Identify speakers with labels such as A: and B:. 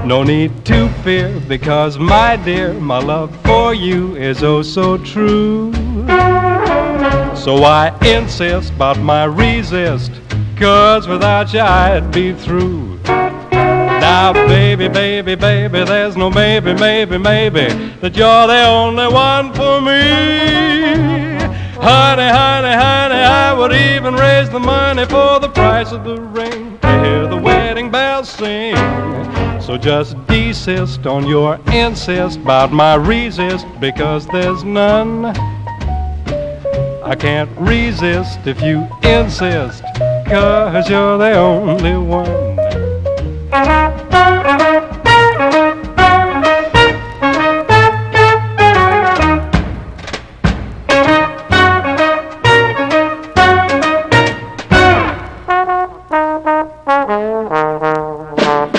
A: No need to fear, because my dear, my love for you is oh so true. So I insist, but my resist, 'cause without you I'd be through. Now baby, baby, baby, there's no maybe, maybe, maybe that you're the only one for me. Honey, honey, honey, I would even raise the money for the price of the ring to hear the wedding bells sing. So just desist on your insist about my resist, because there's none. I can't resist if you insist, 'cause you're the only one.